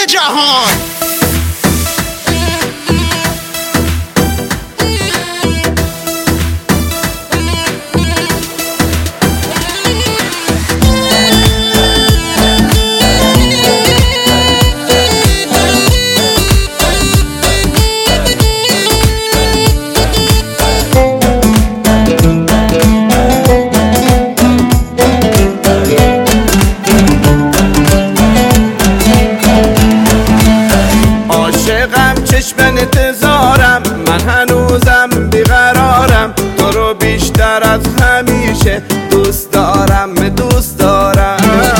جهان. چشم انتظارم، من هنوزم بیقرارم، تو رو بیشتر از همیشه دوست دارم دوست دارم.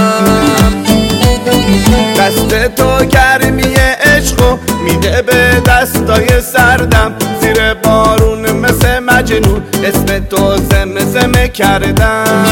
دست تو گرمی عشقو میده به دستای سردم، زیر بارون مثل مجنون اسم تو زمزمه کردم.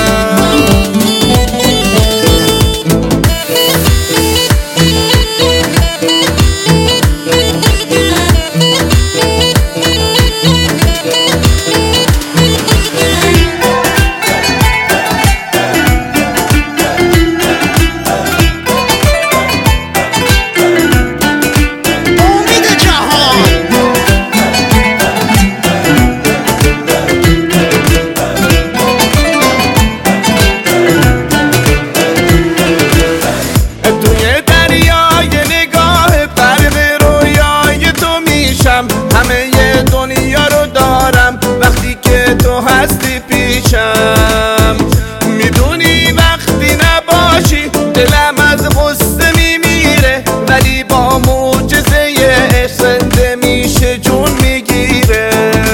همه دنیا رو دارم وقتی که تو هستی پیشم. میدونی وقتی نباشی دلم از غصه میمیره، ولی با معجزه عشق زنده میشه جون میگیره.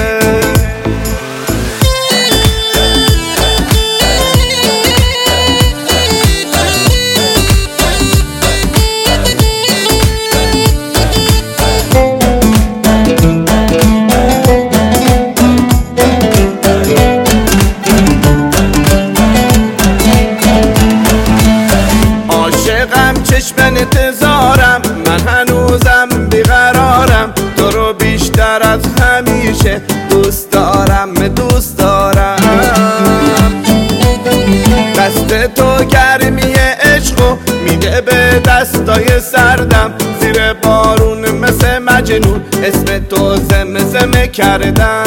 چشم انتظارم، من هنوزم بیقرارم، تو رو بیشتر از همیشه دوست دارم دوست دارم. دست تو گرمی عشقو میده به دستای سردم، زیر بارون مثل مجنون اسم تو زمزمه کردم.